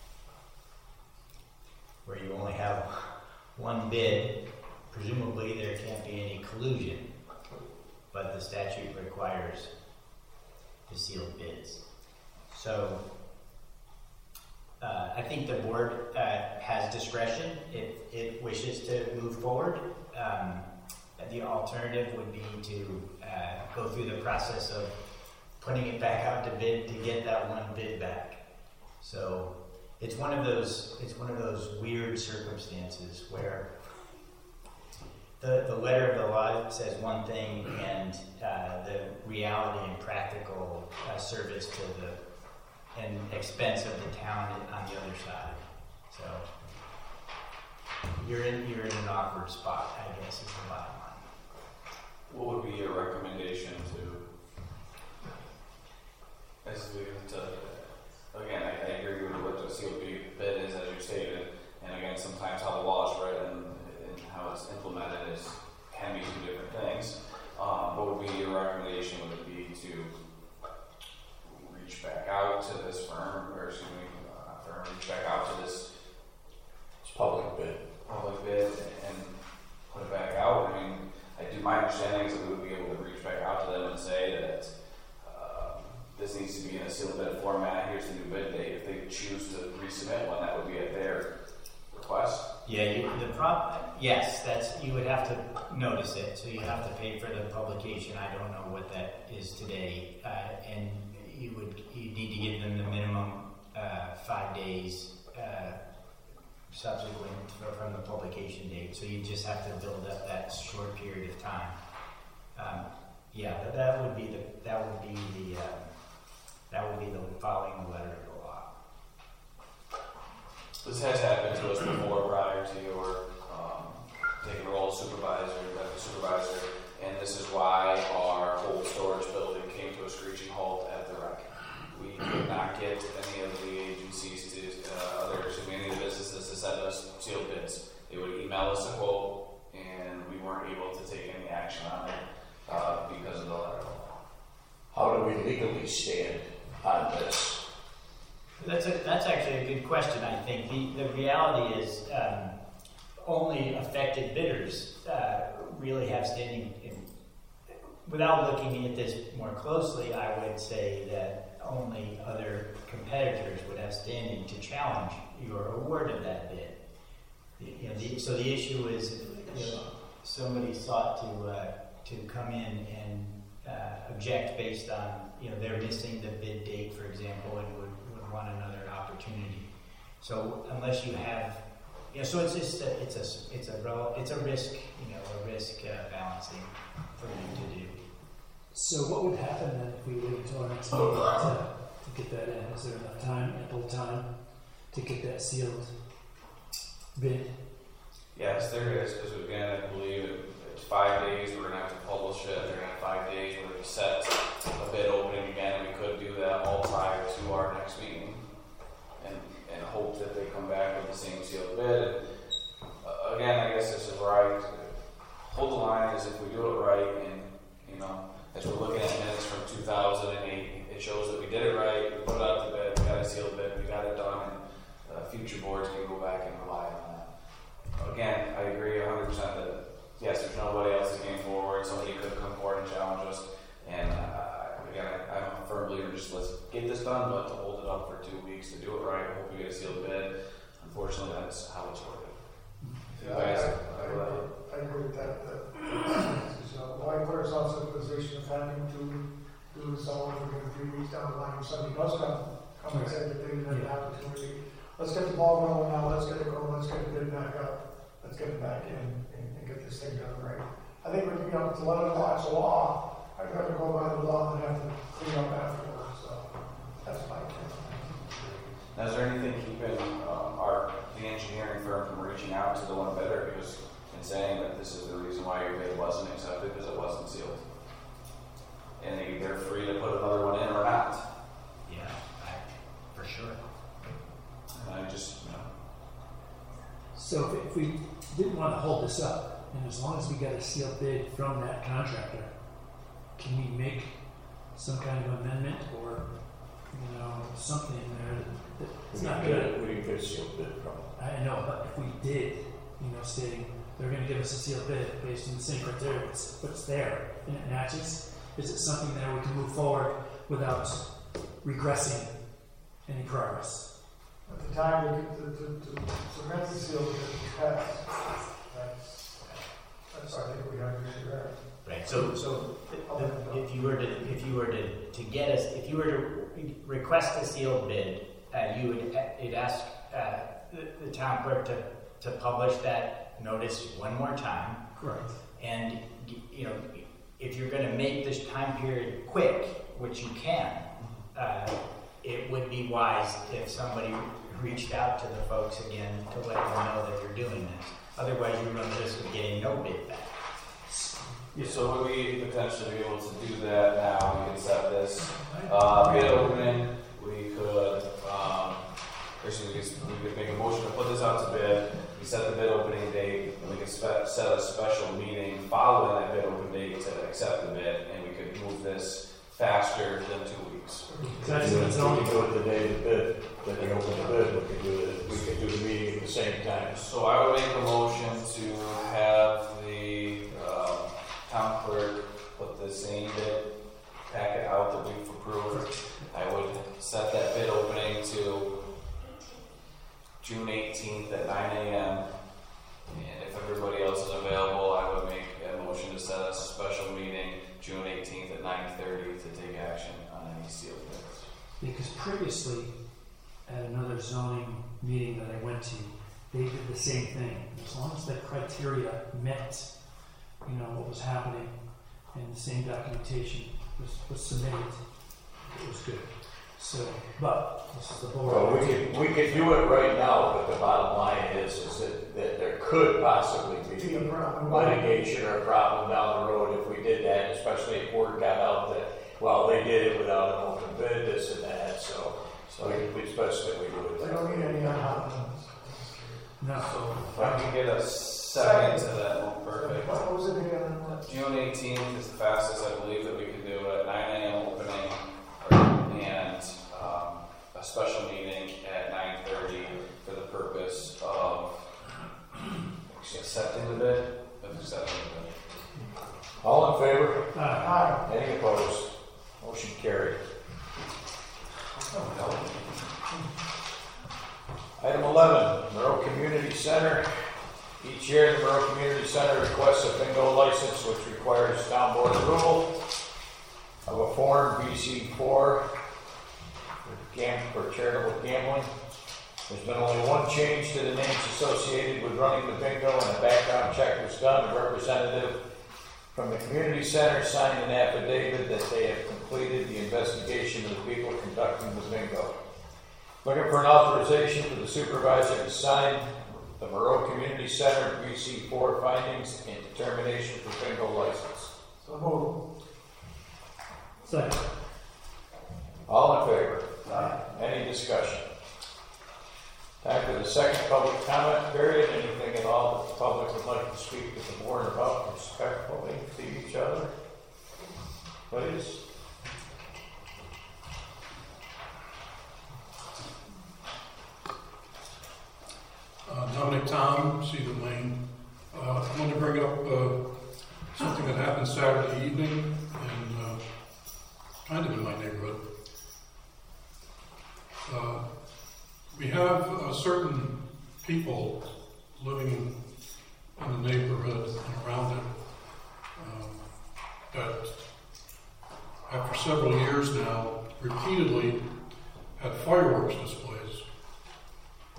Where you only have one bid, presumably there can't be any collusion, but the statute requires the sealed bids. So, uh, I think the board uh, has discretion if it wishes to move forward. Um, the alternative would be to uh, go through the process of putting it back out to bid to get that one bid back. So it's one of those it's one of those weird circumstances where the the letter of the law says one thing and uh, the reality and practical uh, service to the and expense of the town on the other side. So you're in you're in an awkward spot, I guess, is the bottom line. What would be your recommendation to, as we, to, again, I, I agree with what the C O P bid is, as you stated, and again, sometimes how the law is written and how it's implemented is, can be two different things. Um, what would be your recommendation? Would it be to reach back out to this firm, or excuse me, uh, firm, reach back out to this Public bid. public bid and put it back out? I mean, I do, my understanding is that we would be able to reach back out to them and say that uh, this needs to be in a sealed bid format, here's the new bid date. If they choose to resubmit one, that would be at their request. Yeah, you, the prob, yes, that's, you would have to notice it, so you have to pay for the publication. I don't know what that is today, uh, and you would, you need to give them the minimum uh, five days uh, subsequent from the publication date, so you just have to build up that short period of time. Um, yeah, that, that would be the that would be the uh, that would be the following the letter of the law. This has happened to us before prior to your um, taking the role of supervisor, deputy supervisor, and this is why our cold storage building came to a screeching halt at the wreck. We could not get any of the agencies to, uh, others, any of the businesses to send us sealed bids. They would email us a quote, and we weren't able to take any action on it uh, because of the letter of law. How do we legally stand on this? That's a, that's actually a good question. I think the the reality is um, only affected bidders uh, really have standing. In, without looking at this more closely, I would say that only other competitors would have standing to challenge your award of that bid. You know, the, so the issue is, you know, somebody sought to uh, to come in and uh, object based on, you know, they're missing the bid date, for example, and would, would want another opportunity. So unless you have, you know, so it's just a, it's a it's a rel- it's a risk, you know, a risk uh, balancing for you to do. So what would happen then if we wait until our next meeting to, to get that in? Is there enough time, ample time, to get that sealed bid? Yes, there is, because again, I believe it, it's five days, we're going to have to publish it, they're going to have five days, we're going to set a bid opening again, and we could do that all prior to our next meeting, and, and hope that they come back with the same sealed bid. Uh, again, I guess this is where I hold the line, is if we do it right, and, you know, as we're looking at minutes from two thousand eight, it shows that we did it right, we put it out to bid, we got a sealed bid, we got it done, and uh, future boards can go back and rely on that. Again, I agree one hundred percent that, yes, there's nobody else that came forward, somebody could come forward and challenge us, and uh, again, I, I'm a firm believer, just let's get this done, but to hold it up for two weeks to do it right, hope we get a sealed bid. Unfortunately, that's how it's working. Yeah, I, I, I, I agree with that. that so why put ourselves in a position of having to do this all over again a few weeks down the line if somebody does come, come and say that they didn't have the opportunity, let's get the ball rolling now, let's get it going, let's get the bid back up, let's get it back in and, and get this thing done right. I think, we, you know, to let it watch the law, I'd rather go by the law than have to clean up afterwards, so that's my opinion. Now, is there anything keeping um, our, the engineering firm from reaching out to the one bidder because, and saying that this is the reason why your bid wasn't accepted because it wasn't sealed? And they, they're free to put another one in or not. Yeah, I, for sure. And I just, you know. So if, if we didn't want to hold this up, and as long as we got a sealed bid from that contractor, can we make some kind of amendment or, you know, something in there that, that it's We not didn't good? get, we didn't get a sealed bid from them. I know, but if we did, you know, stating they're going to give us a sealed bid based on the same criteria, what's, what's there, and it matches, is it something that we can move forward without regressing any progress? At the time, to, to, to, to cement the seal because it's passed, that's, that's, I think we have to do that. Right. So, so the, if you were to, if you were to, to get us, if you were to re- request a sealed bid, uh, you would, uh, you'd ask uh, the, the town clerk to, to publish that notice one more time. Correct. And you know, if you're going to make this time period quick, which you can, uh, it would be wise if somebody reached out to the folks again to let them know that you're doing this. Otherwise, you run the risk of getting no bid back. Yeah. So would we potentially be able to do that now? We could set this uh, bid opening. We could, um, actually, we could, we could make a motion to put this out to bid. We set the bid opening date, and we could spe- set a special meeting following that bid opening date to accept the bid, and we could move this faster than two weeks. That's, We that's could only do it the day of the bid, then they open the bid, we could do it, we could do the meeting at the same time. So I would make a motion to have the uh, town clerk put the same bid packet out that we've approved. I would set that bid opening to June eighteenth at nine a.m. And if everybody else is available, I would make a motion to set a special meeting June eighteenth at nine thirty to take action on any sealed bids. because previously at another zoning meeting that I went to, they did the same thing. As long as the criteria met, you know, what was happening and the same documentation was, was submitted, it was good. So, but this is the board. Well, we could, we could do it right now, but the bottom line is, is that, that there could possibly Be be a problem. litigation or a problem down the road if we did that, especially if word got out that, well, they did it without an open bid, this and that, so, so we, it's best that we do it. They that don't way. need any unhot ones. No. So if I can get a second to that one, perfect. What was it again? June eighteenth is the fastest I believe that we can do it, nine a.m. opening, and um, a special meeting at nine thirty for the purpose of accepting the bid, of accepting the bid. All in favor? Uh, Aye. Any opposed? Motion carried. Item eleven, Monroe Community Center. Each year, the Monroe Community Center requests a bingo license, which requires town board approval of a Form B C four for gam- for charitable gambling. There's been only one change to the names associated with running the bingo, and a background check was done. A representative from the community center signed an affidavit that they have completed the investigation of the people conducting the bingo. Looking for an authorization for the supervisor to sign the Monroe Community Center B C four findings and determination for bingo license. So move. second. All in favor? Aye. Any discussion? Time for the second public comment period. Anything at all that the public would like to speak to the board about respectfully to each other? Please. Uh, Dominic Tom, Cedar Lane. Uh, I want to bring up uh, something that happened Saturday evening, and uh, kind of in my neighborhood. Uh, we have uh, certain people living in the neighborhood and around it um, that have for several years now repeatedly had fireworks displays.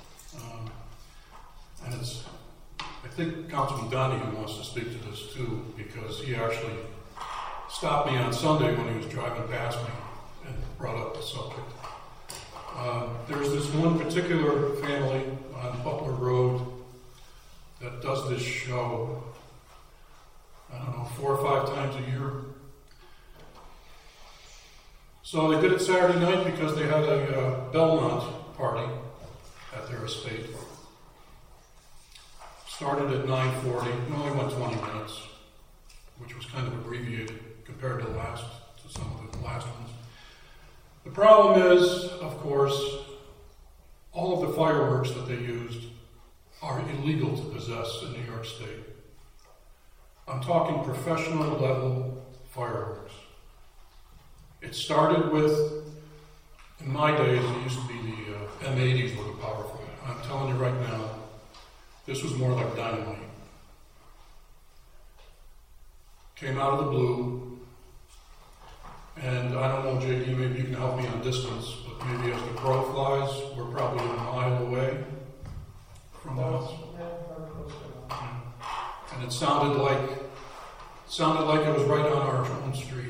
Councilman Donahue wants to speak to this too, because he actually stopped me on Sunday when he was driving past me and brought up the subject. Uh, there's this one particular family on Butler Road that does this show, I don't know, four or five times a year. So they did it Saturday night because they had a uh, Belmont party at their estate. Started at nine forty, it only went twenty minutes, which was kind of abbreviated compared to the last, to some of the last ones. The problem is, of course, all of the fireworks that they used are illegal to possess in New York State. I'm talking professional level fireworks. It started with, in my days, it used to be the uh, M eighties were the powerful. I'm telling you right now, this was more like dynamite. Came out of the blue, and I don't know, J D, maybe you can help me on distance, but maybe as the crow flies, we're probably a mile away from the house. And it sounded like, it sounded like it was right on our own street.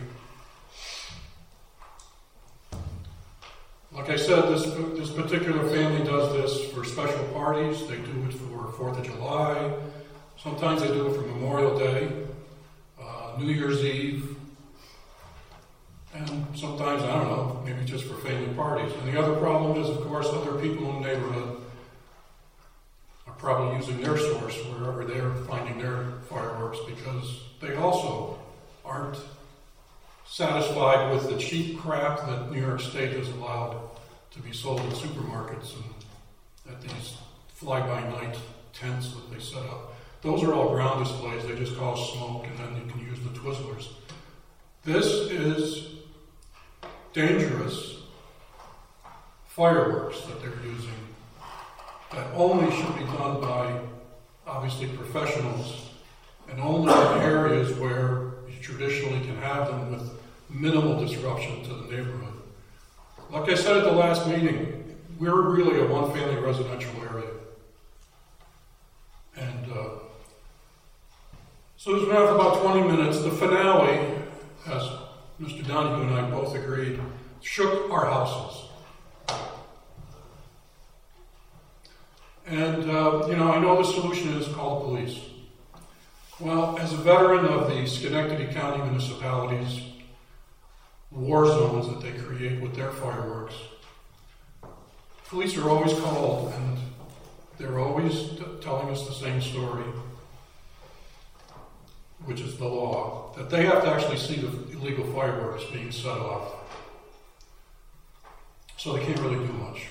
Like I said, this this particular family does this for special parties. They do it for fourth of July. Sometimes they do it for Memorial Day, uh, New Year's Eve, and sometimes, I don't know, maybe just for family parties. And the other problem is, of course, other people in the neighborhood are probably using their source wherever they're finding their fireworks, because they also aren't satisfied with the cheap crap that New York State has allowed to be sold in supermarkets and at these fly-by-night tents that they set up. Those are all ground displays. They just cause smoke, and then you can use the Twizzlers. This is dangerous fireworks that they're using that only should be done by, obviously, professionals, and only in areas where you traditionally can have them with minimal disruption to the neighborhood. Like I said at the last meeting, we're really a one-family residential area. And uh, so this went on for about twenty minutes. The finale, as Mister Donahue and I both agreed, shook our houses. And, uh, you know, I know the solution is call the police. Well, as a veteran of the Schenectady County municipalities, war zones that they create with their fireworks, police are always called, and they're always t- telling us the same story, which is the law, that they have to actually see the illegal fireworks being set off. So they can't really do much.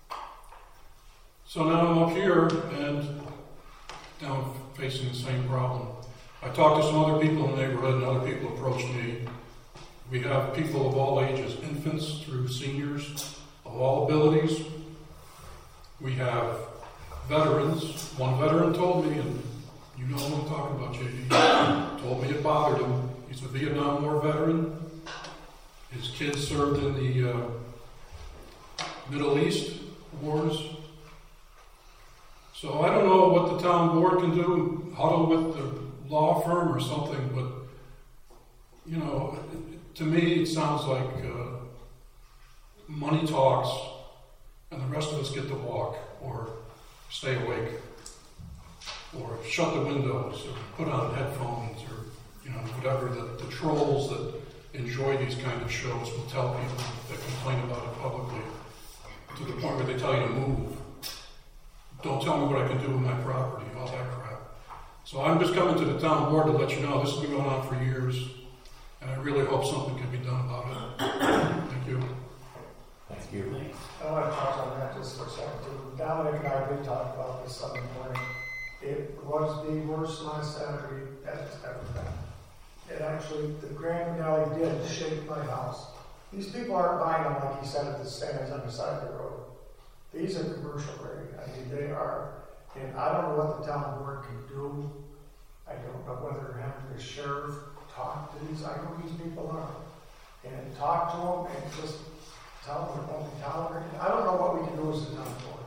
So now I'm up here, and now I'm facing the same problem. I talked to some other people in the neighborhood, and other people approached me. We have people of all ages, infants through seniors, of all abilities. We have veterans. One veteran told me, and you know what I'm talking about, J D, told me it bothered him. He's a Vietnam War veteran. His kids served in the uh, Middle East wars. So I don't know what the town board can do, huddle with the law firm or something, but, you know, to me it sounds like uh, money talks and the rest of us get to walk or stay awake or shut the windows or put on headphones or, you know, whatever the, the trolls that enjoy these kind of shows will tell people that complain about it publicly, to the point where they tell you to move. Don't tell me what I can do with my property, all that crap. So I'm just coming to the town board to let you know this has been going on for years, and I really hope something can be done about it. Thank you. Thank you. I want to touch on that just for a second too. Dominic and I did talk about this Sunday morning. It was the worst last Saturday that it's ever been. It actually, the Grand Finale did shake my house. These people aren't buying them, like he said, at the stands on the side of the road. These are commercial grade. I mean, they are, and I don't know what the town board can do. I don't know whether having the sheriff talk to these, I know these people are, and talk to them and just tell them it won't be tolerated. I don't know what we can do as a town board.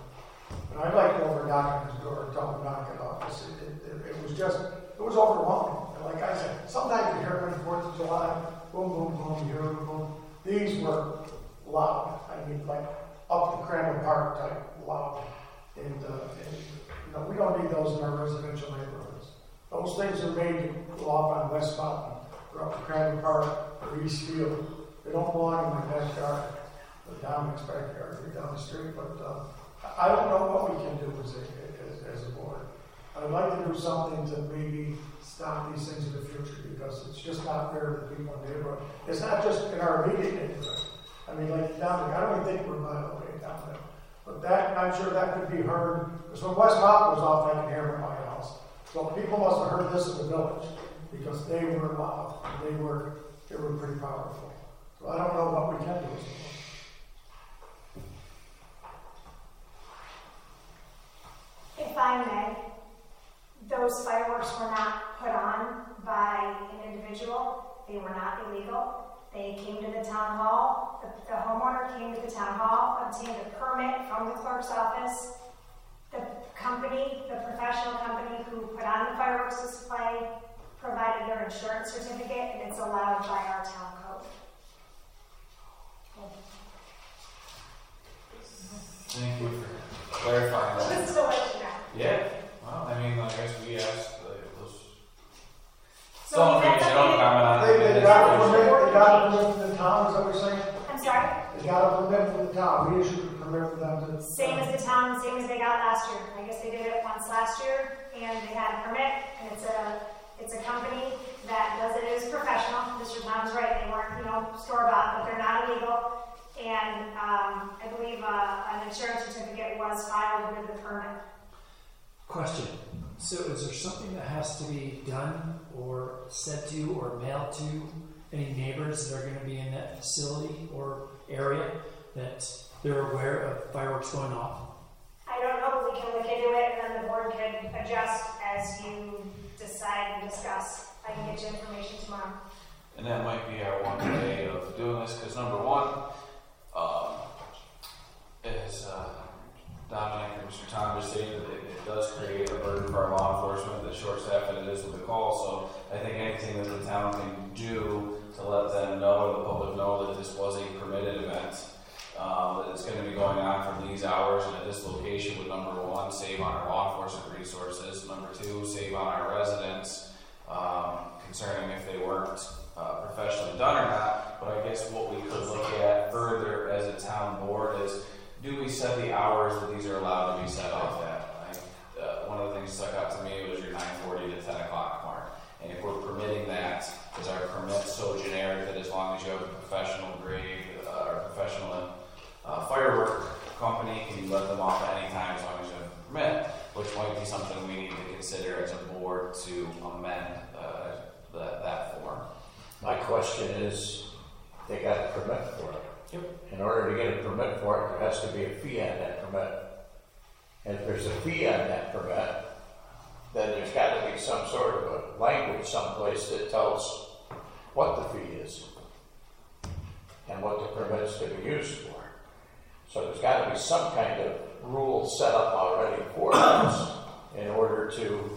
And I'd like to go over knock on his door and tell him to knock it off. It, it, it, it was just, it was overwhelming. And like I said, sometimes you hear when Fourth of July, boom, boom, boom, you hear boom, boom. These were loud. I mean, like up the Crandall Park type loud. And, uh, and you know, we don't need those in our residential neighborhoods. Those things are made to go off on West Mountain, or up the Crandall Park, or East Field. They don't belong in my backyard, or Dominic's backyard, or down the street. But uh, I don't know what we can do as a, as, as a board. I'd like to do something to maybe stop these things in the future, because it's just not fair to the people in the neighborhood. It's not just in our immediate neighborhood. I mean, like down there, I don't even think we're a mile away down there. But that, I'm sure that could be heard, because when West Mountain was off, I can hear it in my house. So people must have heard this in the village, because they were loud, and they were, they were pretty powerful. So I don't know what we can do. If I may, those fireworks were not put on by an individual. They were not illegal. They came to the town hall. The, the homeowner came to the town hall, obtained a permit from the clerk's office. The company, the professional company who put on the fireworks display, provided their insurance certificate, and it's allowed by our town code. Thank you for clarifying that. Just to let you know. Yeah, well, I mean, I guess we asked uh, those. So Some things that's they don't something- comment on. They, it. they got a permit, they got a permit from the town, is that what you're saying? I'm sorry? They got a permit from the town, we issued a permit for them to. Same as the town, same as they got last year. I guess they did it once last year, and they had a permit, and it's a, it's a company that does it as professional. Mister Tom's right, they weren't, you know, store-bought, but they're not illegal. And, um, I believe, uh, an insurance certificate was filed with the permit. Question. So is there something that has to be done or said to or mailed to any neighbors that are going to be in that facility or area that they're aware of fireworks going off? I don't know, but we can look into it, and then the board can adjust as you decide and discuss. I can get you information tomorrow. And that might be our one way of doing this, because number one, um, is, uh, Dominic and Mister Tom just stated that it, it does create a burden for our law enforcement, the short staff that it is with the call. So I think anything that the town can do to let them know, or the public know, that this was a permitted event, um, that it's going to be going on from these hours and at this location would, number one, save on our law enforcement resources. Number two, save on our residents, um, concerning if they weren't uh, professionally done or not. But I guess what we could look at further as a town board is, do we set the hours that these are allowed to be set off at? I, uh, one of the things that stuck out to me was your nine forty to ten o'clock mark. And if we're permitting that, is our permit so generic that as long as you have a professional grade uh, or professional uh, firework company, can you let them off at any time as long as you have a permit? Which might be something we need to consider as a board to amend uh, that, that form. My question is, they got a permit for it. Yep. In order to get a permit for it, there has to be a fee on that permit. And if there's a fee on that permit, then there's got to be some sort of a language someplace that tells what the fee is and what the permit's to be used for. So there's got to be some kind of rule set up already for us in order to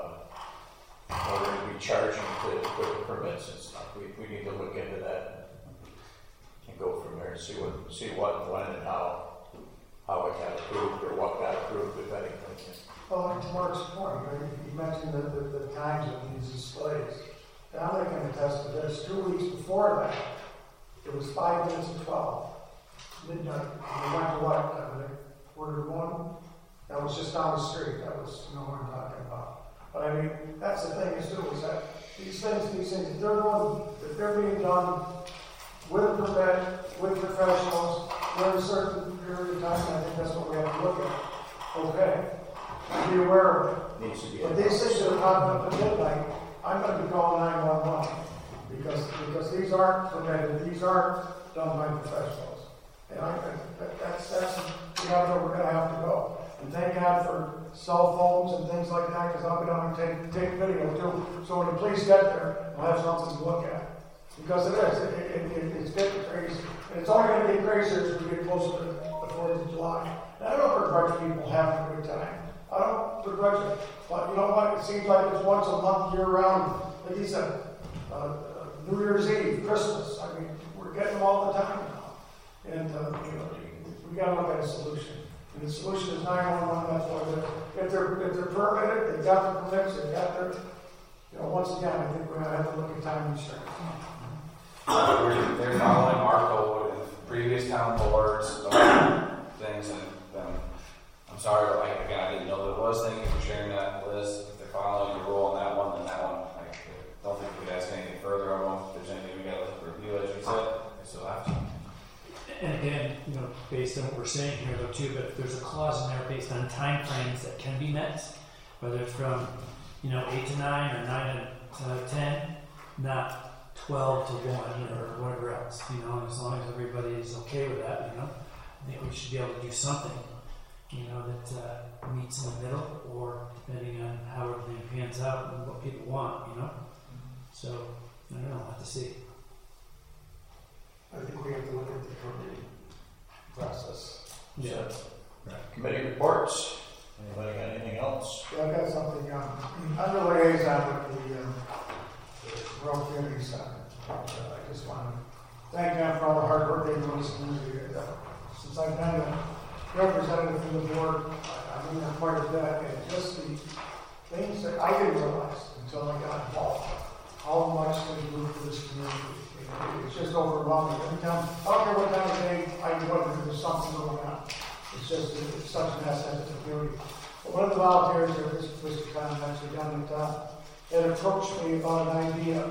uh, in order to be charging to, to the permits and stuff. We, we need to look into that and go from there and see what see what and when and how how it got approved or what got approved, if anything. Well, to Mark's point, right, you mentioned the, the, the times of these displays. Dominic can attest to this. Two weeks before that, it was five minutes to twelve, midnight. And we went to what, Dominic? Quarter to one? That was just down the street. That was, you know what I'm talking about. But I mean, that's the thing is too, is that these things, these things, if they're going, if they're being done with a permit, with professionals, for a certain period of time, I think that's what we have to look at. Okay. Be aware of it. Needs to be. But these things that are popping up at midnight, I'm going to be calling nine one one because because these aren't permitted, these aren't done by professionals. And I that, that's that's the route we're going to have to go. And thank God for cell phones and things like that, because I'll be down and take take video too. So when the police get there, I'll have something to look at. Because it is, it, it, it, it's getting crazy. And it's only going to get crazier as we get closer to the fourth of July. And I don't begrudge people having a good time. I don't begrudge it. But you know what? It seems like it's once a month, year round. Like he said, uh, uh, New Year's Eve, Christmas. I mean, we're getting them all the time now. And uh, you know, we got to look at a solution. And the solution is nine one one. That's why they're, if they're if they're permitted, they've got the permits, they've got their. You know, once again, I think we're gonna have to look at time restraint. They're they're following our code and previous town boards, uh, things, and um, I'm sorry, like, again, I didn't know that it was. Thank you for sharing that list. If they're following the rule on that one, then that one, I don't think we could ask anything further of them. If there's anything we gotta review, as you said, we still have to. And again, you know, based on what we're saying here though too, but if there's a clause in there based on time frames that can be met, whether it's from, you know, eight to nine or nine to ten, not twelve to one or whatever else, you know, as long as everybody is okay with that, you know, I think we should be able to do something, you know, that uh, meets in the middle, or depending on how everything pans out and what people want, you know. So, I don't know, we'll have to see. I think we have to look at the permitting process. Yeah. Right. Committee reports. Anybody got anything else? Yeah, I've got something, um, I'm the liaison with the, um, the Rural Community Center. Uh, I just want to thank them for all the hard work they do in this community. Uh, since I've been a representative from the board, I- I've been there quite a bit, and just the things that I didn't realize until I got involved, how much they do for this community. It's just overwhelming. Every time, I don't care what time of day I go, there's something going on. It's just, it's such an asset to the community. But one of the volunteers there, Mister Khan, actually down at top, had approached me about an idea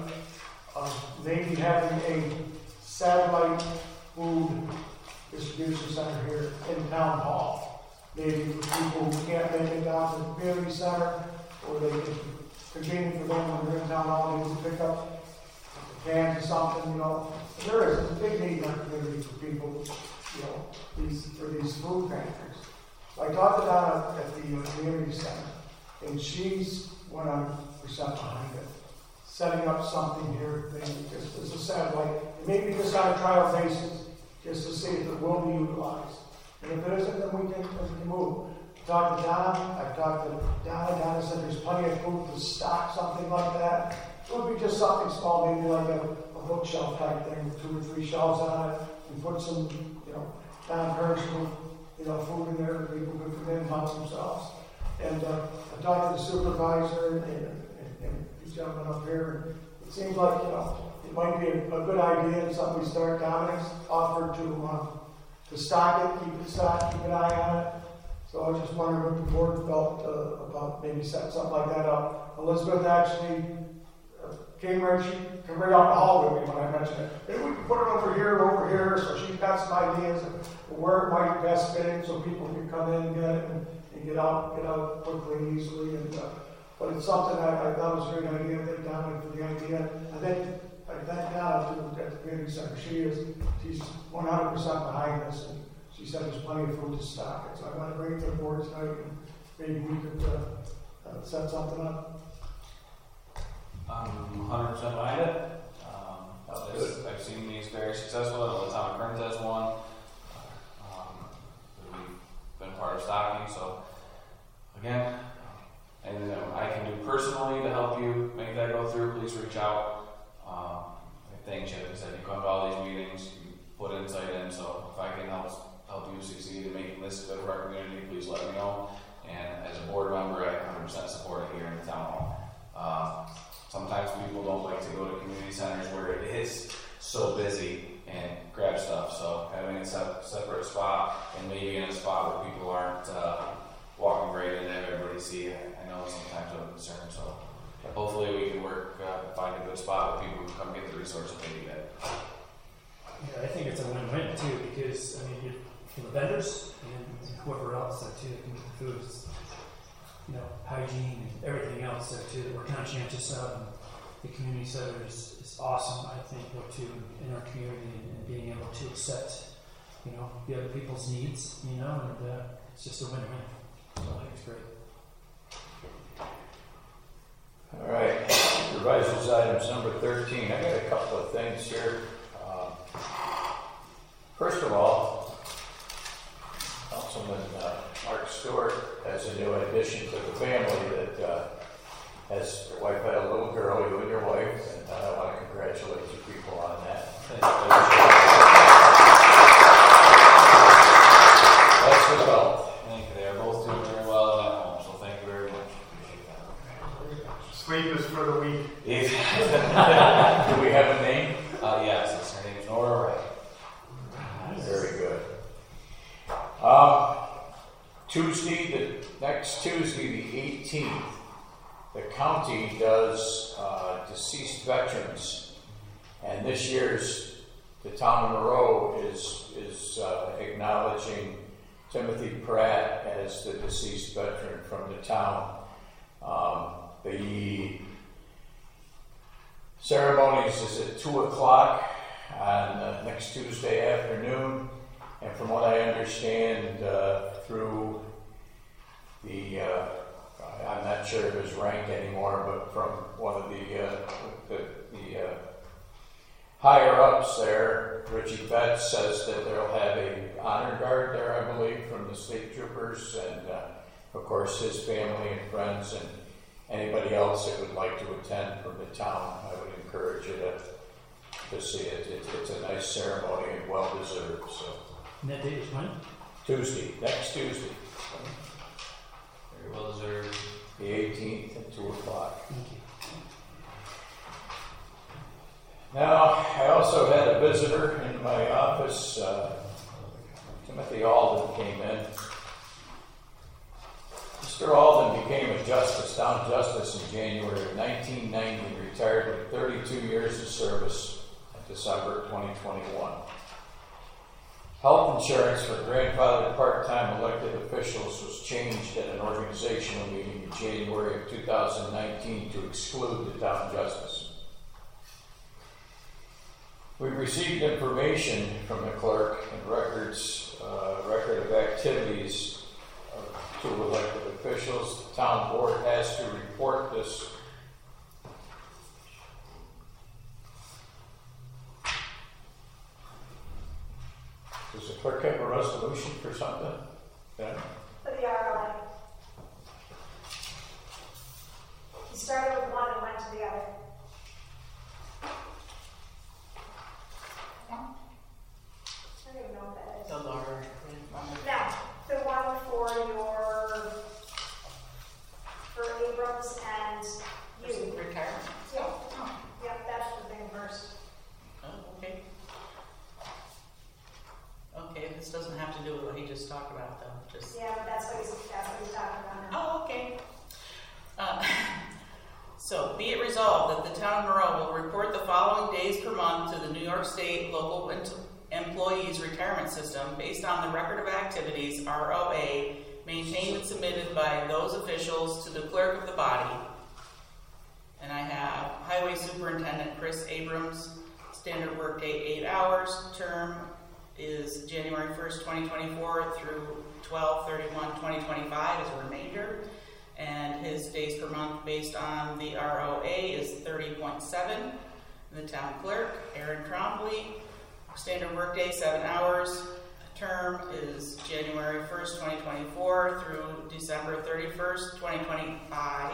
of maybe having a satellite food distribution center here in Town Hall. Maybe for people who can't make it down to the community center, or they can convene for them when they're in Town Hall, they can pick up cans or something, you know. There is, it's a big need in our community for people, you know, these, for these food pantries. So I talked to Donna at the uh, community center, and she's one hundred percent behind it. Setting up something here, thing, just as a satellite, and maybe just on a trial basis, just to see if it will be utilized. And if it isn't, then we can, we can move. I talked to Donna, I talked to Donna, Donna said there's plenty of food to stock something like that. It would be just something small, maybe like a, a bookshelf type thing with two or three shelves on it, and put some, you know, non-perishable, you know, food in there that people could come in and help themselves. And uh, I talked to the supervisor and, and, and these gentlemen up here, and it seems like, you know, it might be a, a good idea and something we start. Dominic's offered to uh, to stock it, keep it stocked, keep an eye on it. So I was just wondering what the board felt uh, about maybe setting something like that up. Elizabeth actually came right, she came right out the hall with me when I mentioned it. Maybe we can put it over here, over here, so she's got some ideas of where it might best fit in, so people can come in and get it and, and get out, get out quickly and easily. And uh, but it's something I, I thought was a great idea. I thank Donna for the idea. I think I thank Donna too at the community center. She is, she's one hundred percent behind this, and she said there's plenty of food to stock it. So I want to bring it to the board tonight, and maybe we could uh, uh, set something up. I'm one hundred percent behind it. Um, I've, I've seen these very successful. I know the town of Corinth has one. Um, we've been part of stocking, so again, anything that I can do personally to help you make that go through, please reach out. Um, I thank you. Like I said, you come to all these meetings, you put insight in, so if I can help help you succeed in making this good for our community, please let me know. And as a board member, I one hundred percent support it here in the town hall. Uh, Sometimes people don't like to go to community centers where it is so busy and grab stuff. So having a se- separate spot, and maybe in a spot where people aren't uh, walking right in and everybody see it, I know sometimes I'm concerned. So hopefully we can work, uh, find a good spot where people can come get the resources they need. Yeah, I think it's a win-win too, because I mean, you, for the vendors and whoever else there too that can get the food, it's, you know, hygiene and everything else there too that we're conscientious of. And the community center is, is awesome, I think, what too in our community, and, and being able to accept, you know, the other people's needs, you know, and uh, it's just a win-win. So I think it's great. All right, revisions items number thirteen. I got a couple of things here. Uh, first of all, Councilman uh, Stewart as a new addition to the family that uh, has, your wife had a little girl, you and your wife, and uh, I want to congratulate you people on that. That's the result. Thank you. They are both doing very well at home, so thank you very much. Appreciate that. Sleep is for the weak. Do we have a name? Uh, yes, it's, her name's Nora Wright. Very good. Um, Tuesday, the next Tuesday, the eighteenth, the county does uh, deceased veterans, and this year's the town of Monroe is is uh, acknowledging Timothy Pratt as the deceased veteran from the town. Um, the ceremonies is at two o'clock on uh, next Tuesday afternoon, and from what I understand, uh, through the, uh, I'm not sure of his rank anymore, but from one of the uh, the, the uh, higher ups there, Richie Betts says that they'll have a honor guard there, I believe, from the state troopers, and uh, of course his family and friends and anybody else that would like to attend from the town. I would encourage you to to see it. it it's a nice ceremony and well deserved. So And that date is when? Tuesday, next Tuesday, Very well deserved. the eighteenth at two o'clock. Thank you. Now, I also had a visitor in my office. Uh, Timothy Alden came in. Mister Alden became a justice, town justice in January of nineteen ninety and retired with thirty-two years of service in December twenty twenty-one. Health insurance for grandfathered part-time elected officials was changed at an organizational meeting in January of two thousand nineteen to exclude the town justice. We received information from the clerk and records, uh, record of activities of two elected officials. The town board has to report this. Does the clerk have a resolution for something? Yeah. For the R O A. He started with one and went to the other. I don't even know what that is. The large. Now, the one for your, for Abrams and you. Retirement. Yep, yep, that's the thing first. Oh, okay. Okay, this doesn't have to do with what he just talked about, though. Just. Yeah, but that's what he's, that's what he's talking about now. Oh, okay. Uh, so, be it resolved that the town of Monroe will report the following days per month to the New York State Local Ent- Employees Retirement System based on the record of activities, R O A, maintained and submitted by those officials to the clerk of the body. And I have Highway Superintendent Chris Abrams, standard workday eight hours, term is January first, twenty twenty-four through twelve thirty-one, twenty twenty-five as a remainder. And his days per month based on the R O A is thirty point seven. The town clerk, Aaron Trombley, standard workday seven hours. Term is January first, twenty twenty-four through December thirty-first, twenty twenty-five.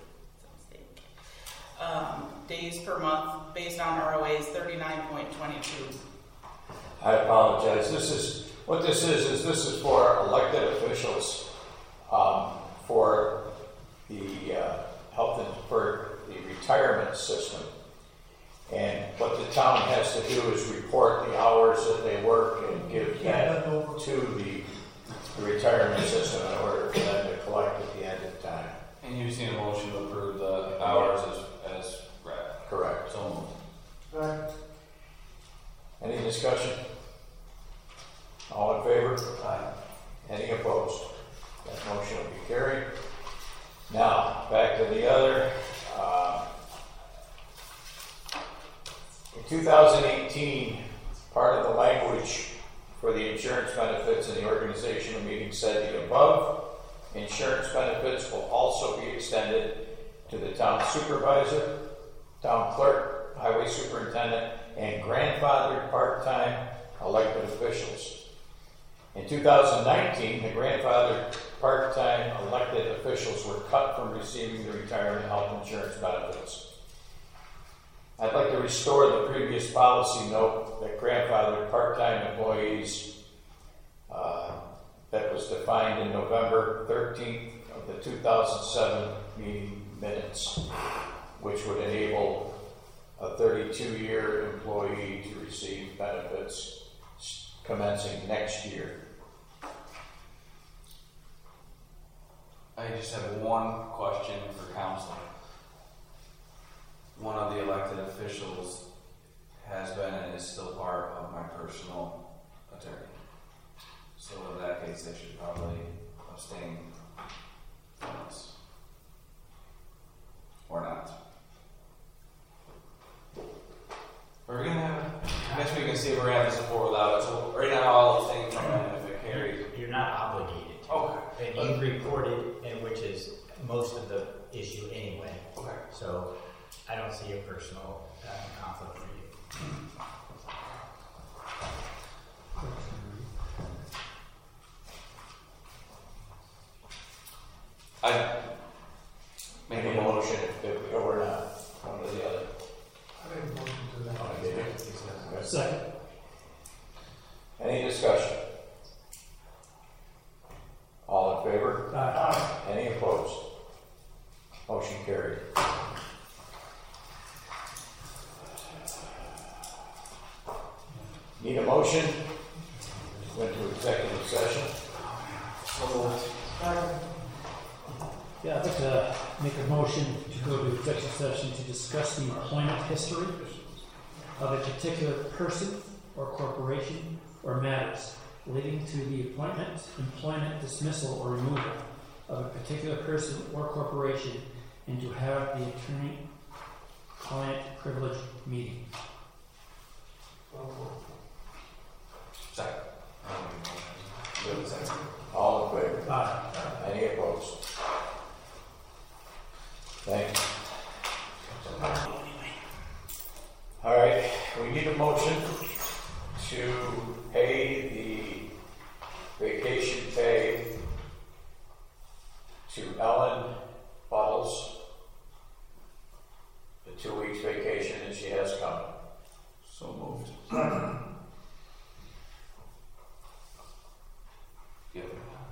Um, days per month based on R O A is thirty-nine point two two. I apologize. This is, what this is, is this is for elected officials, um, for the uh, health and for the retirement system. And what the town has to do is report the hours that they work and give that to the, the retirement system in order for them to collect at the end of time. And you've seen a motion to approve the hours as, as read. Correct. So moved. Right. Any discussion? All in favor? Aye. Any opposed? That motion will be carried. Now, back to the other. Uh, in two thousand eighteen, part of the language for the insurance benefits in the organizational meeting said the above insurance benefits will also be extended to the town supervisor, town clerk, highway superintendent, and grandfathered part-time elected officials. In two thousand nineteen, the grandfathered part-time elected officials were cut from receiving the retirement health insurance benefits. I'd like to restore the previous policy note that grandfathered part-time employees uh, that was defined in November thirteenth of the two thousand seven meeting minutes, which would enable a thirty-two-year employee to receive benefits commencing next year. I just have one question for council. One of the elected officials has been and is still part of my personal attorney. So in that case, they should probably abstain from this. Or not. Are we gonna have, I guess we can see if we're gonna have this before without it. So right now, I'll abstain from it if it carries. You're not obligated to. Okay. And you reported, and which is most of the issue anyway. Okay. So I don't see a personal uh, conflict for you. I Make make a a motion. motion if, if we or not, one or the other. I make a motion to that. Okay. Second. Any discussion? All in favor? Aye. Any opposed? Motion carried. Need a motion? Went to executive session. Yeah, I'd like to make a motion to go to executive session to discuss the employment history of a particular person or corporation or matters relating to the appointment, employment, dismissal, or removal of a particular person or corporation, and to have the attorney-client privilege meeting. Second. Good. All in favor? Aye. Any opposed? Thank you. All right, we need a motion to pay the vacation pay to Ellen Buttles, the two weeks vacation that she has coming. So moved. Yep.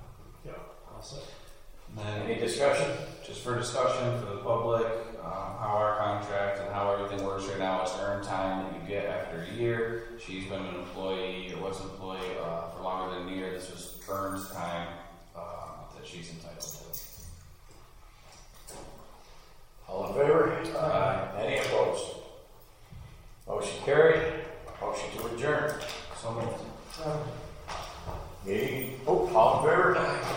And then Any discussion? just for discussion for the public, um, how our contract and how everything works right now is earned time that you get after a year. She's been an employee or was an employee uh, for longer than a year. This was earned time uh, that she's entitled to. All in favor? Aye. Any opposed? Motion carried. Motion to adjourn. So moved. Uh, Meeting, oh, all in favor?